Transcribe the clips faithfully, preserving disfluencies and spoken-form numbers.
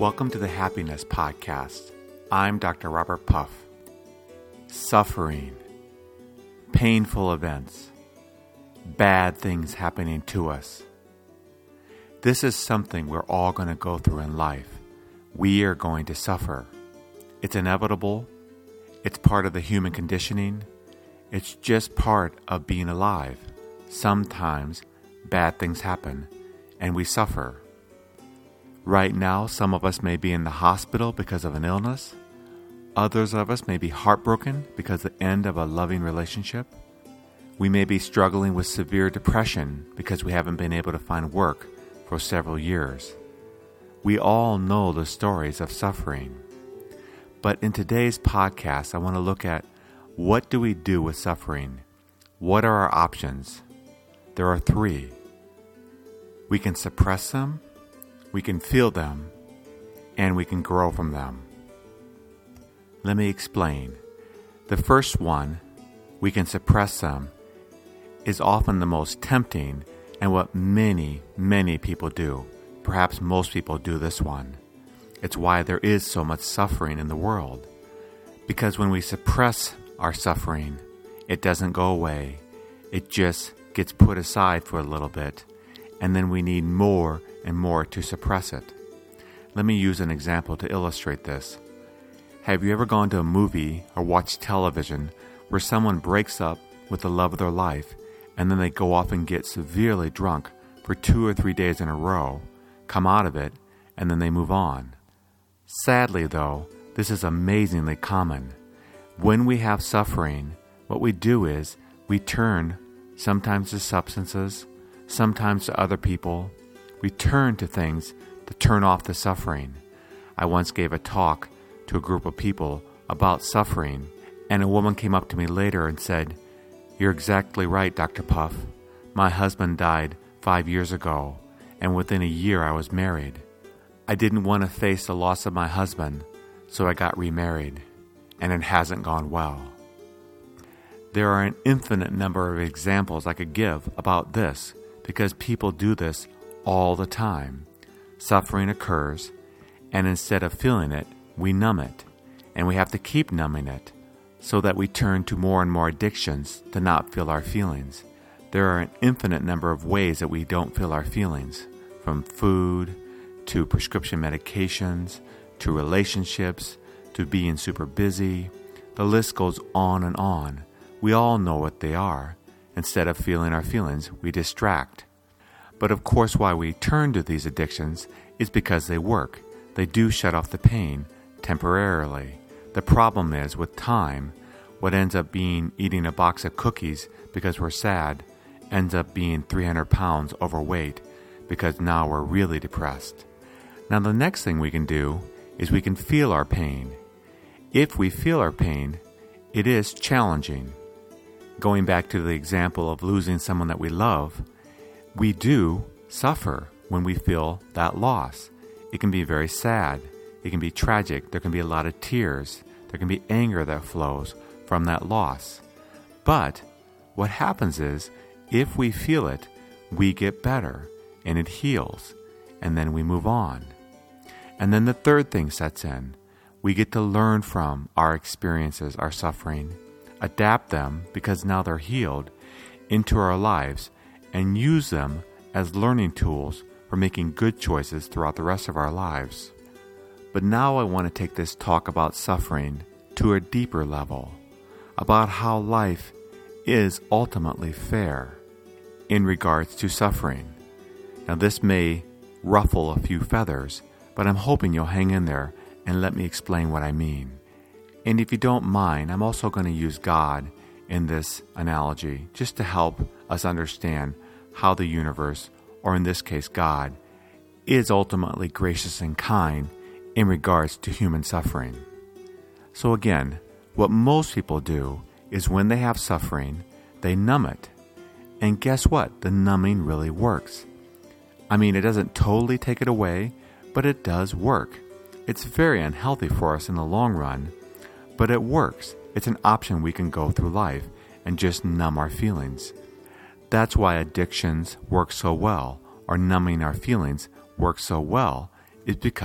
Welcome to the Happiness Podcast. I'm Doctor Robert Puff. Suffering, painful events, bad things happening to us. This is something we're all going to go through in life. We are going to suffer. It's inevitable. It's part of the human conditioning. It's just part of being alive. Sometimes bad things happen and we suffer. Right now, some of us may be in the hospital because of an illness. Others of us may be heartbroken because of the end of a loving relationship. We may be struggling with severe depression because we haven't been able to find work for several years. We all know the stories of suffering. But in today's podcast, I want to look at what do we do with suffering? What are our options? There are three. We can suppress them, we can feel them, and we can grow from them. Let me explain. The first one, we can suppress them, is often the most tempting and what many, many people do. Perhaps most people do this one. It's why there is so much suffering in the world. Because when we suppress our suffering, it doesn't go away. It just gets put aside for a little bit, and then we need more and more to suppress it. Let me use an example to illustrate this. Have you ever gone to a movie or watched television where someone breaks up with the love of their life and then they go off and get severely drunk for two or three days in a row, come out of it, and then they move on? Sadly, though, this is amazingly common. When we have suffering, what we do is we turn sometimes to substances, sometimes to other people. We turn to things to turn off the suffering. I once gave a talk to a group of people about suffering, and a woman came up to me later and said, "You're exactly right, Doctor Puff. My husband died five years ago, and within a year I was married. I didn't want to face the loss of my husband, so I got remarried, and it hasn't gone well." There are an infinite number of examples I could give about this because people do this all the time. Suffering occurs, and instead of feeling it, we numb it, and we have to keep numbing it so that we turn to more and more addictions to not feel our feelings. There are an infinite number of ways that we don't feel our feelings, from food to prescription medications to relationships to being super busy. The list goes on and on. We all know what they are. Instead of feeling our feelings, we distract. But of course, why we turn to these addictions is because they work. They do shut off the pain temporarily. The problem is, with time, what ends up being eating a box of cookies because we're sad ends up being three hundred pounds overweight because now we're really depressed. Now, the next thing we can do is we can feel our pain. If we feel our pain, it is challenging. Going back to the example of losing someone that we love, we do suffer when we feel that loss. It can be very sad. It can be tragic. There can be a lot of tears. There can be anger that flows from that loss. But what happens is, if we feel it, we get better and it heals, and then we move on. And then the third thing sets in. We get to learn from our experiences, our suffering, adapt them because now they're healed into our lives, and use them as learning tools for making good choices throughout the rest of our lives. But now I want to take this talk about suffering to a deeper level, about how life is ultimately fair in regards to suffering. Now, this may ruffle a few feathers, but I'm hoping you'll hang in there and let me explain what I mean. And if you don't mind, I'm also going to use God in this analogy just to help us understand how the universe, or in this case God, is ultimately gracious and kind in regards to human suffering. So again, what most people do is when they have suffering, they numb it. And guess what? The numbing really works. I mean, it doesn't totally take it away, but it does work. It's very unhealthy for us in the long run, but it works. It's an option we can go through life and just numb our feelings. That's why addictions work so well, or numbing our feelings works so well, is because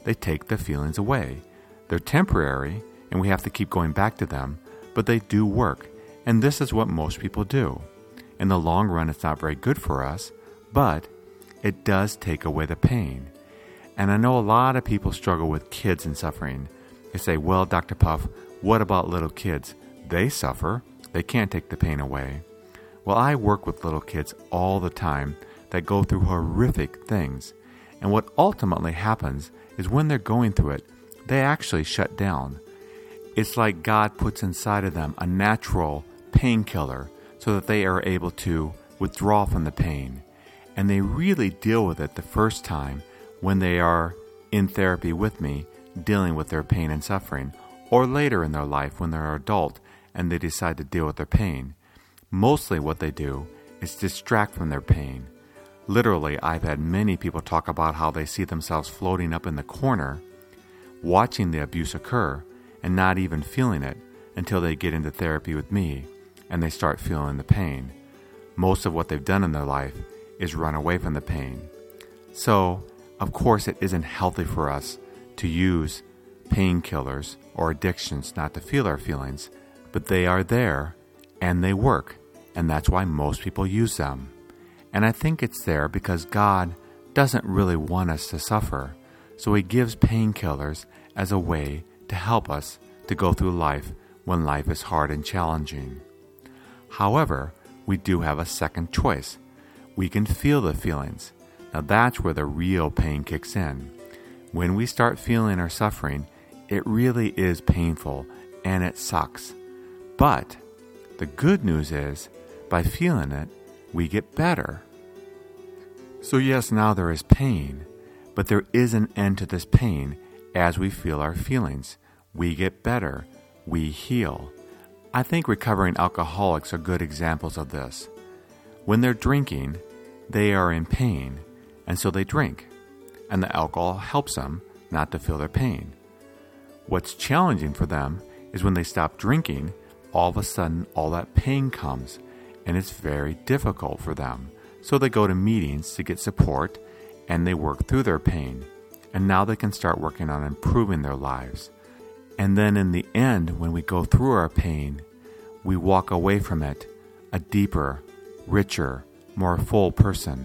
they take the feelings away. They're temporary, and we have to keep going back to them, but they do work, and this is what most people do. In the long run, it's not very good for us, but it does take away the pain. And I know a lot of people struggle with kids and suffering. They say, well, Doctor Puff, what about little kids? They suffer. They can't take the pain away. Well, I work with little kids all the time that go through horrific things. And what ultimately happens is when they're going through it, they actually shut down. It's like God puts inside of them a natural painkiller so that they are able to withdraw from the pain. And they really deal with it the first time when they are in therapy with me, dealing with their pain and suffering, or later in their life when they're an adult and they decide to deal with their pain. Mostly what they do is distract from their pain. Literally, I've had many people talk about how they see themselves floating up in the corner, watching the abuse occur, and not even feeling it until they get into therapy with me and they start feeling the pain. Most of what they've done in their life is run away from the pain. So, of course, it isn't healthy for us to use painkillers or addictions not to feel our feelings, but they are there and they work, and that's why most people use them. And I think it's there because God doesn't really want us to suffer, so He gives painkillers as a way to help us to go through life when life is hard and challenging. However, we do have a second choice. We can feel the feelings. Now that's where the real pain kicks in. When we start feeling our suffering, it really is painful and it sucks. But the good news is, by feeling it, we get better. So yes, now there is pain, but there is an end to this pain as we feel our feelings. We get better. We heal. I think recovering alcoholics are good examples of this. When they're drinking, they are in pain, and so they drink, and the alcohol helps them not to feel their pain. What's challenging for them is when they stop drinking, all of a sudden all that pain comes, and it's very difficult for them. So they go to meetings to get support, and they work through their pain, and now they can start working on improving their lives. And then in the end, when we go through our pain, we walk away from it a deeper, richer, more full person.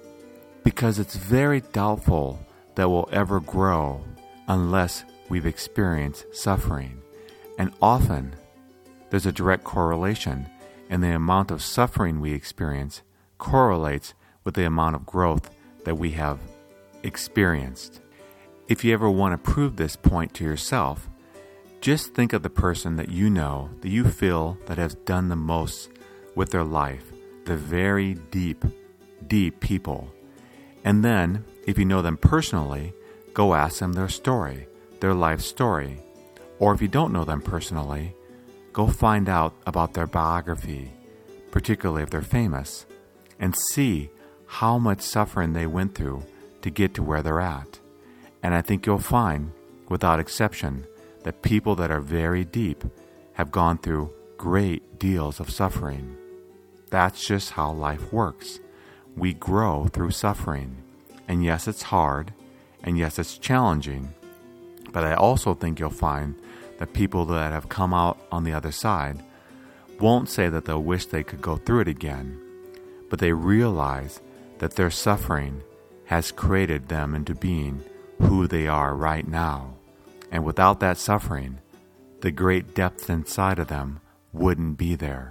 Because it's very doubtful that we'll ever grow unless we've experienced suffering. And often, there's a direct correlation, and the amount of suffering we experience correlates with the amount of growth that we have experienced. If you ever want to prove this point to yourself, just think of the person that you know, that you feel that has done the most with their life, the very deep, deep people. And then, if you know them personally, go ask them their story, their life story. Or if you don't know them personally, go find out about their biography, particularly if they're famous, and see how much suffering they went through to get to where they're at. And I think you'll find, without exception, that people that are very deep have gone through great deals of suffering. That's just how life works. We grow through suffering. And yes, it's hard, and yes, it's challenging, but I also think you'll find that people that have come out on the other side won't say that they'll wish they could go through it again, but they realize that their suffering has created them into being who they are right now. And without that suffering, the great depth inside of them wouldn't be there.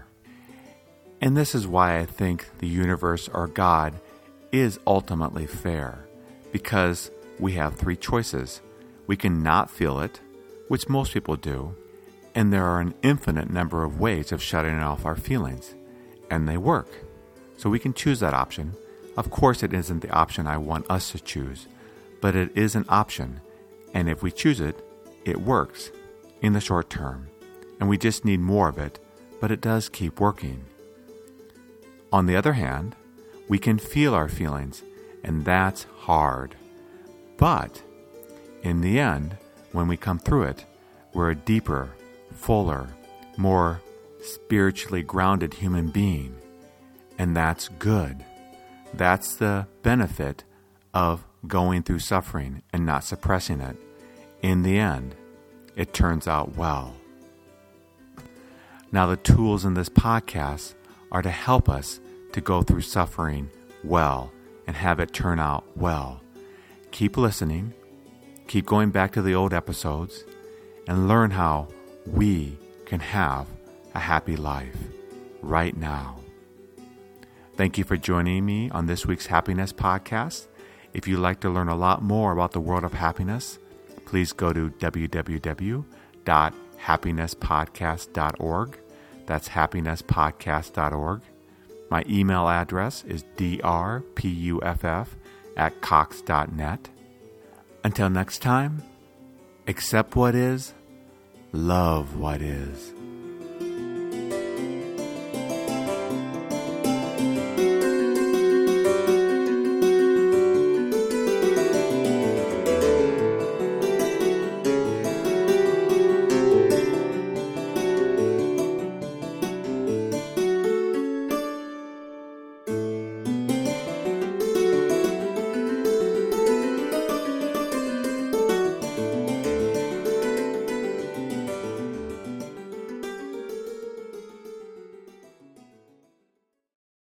And this is why I think the universe or God is ultimately fair, because we have three choices. We can not feel it, which most people do, and there are an infinite number of ways of shutting off our feelings, and they work. So we can choose that option. Of course, it isn't the option I want us to choose, but it is an option, and if we choose it, it works in the short term, and we just need more of it, but it does keep working. On the other hand, we can feel our feelings, and that's hard. But in the end, when we come through it, we're a deeper, fuller, more spiritually grounded human being, and that's good. That's the benefit of going through suffering and not suppressing it, in the end, it turns out well. Now, the tools in this podcast are to help us to go through suffering well and have it turn out well. Keep listening, keep going back to the old episodes, and learn how we can have a happy life right now. Thank you for joining me on this week's Happiness Podcast. If you'd like to learn a lot more about the world of happiness, please go to w w w dot happiness podcast dot org. That's happiness podcast dot org. My email address is d r puff at cox dot net. Until next time, accept what is, love what is.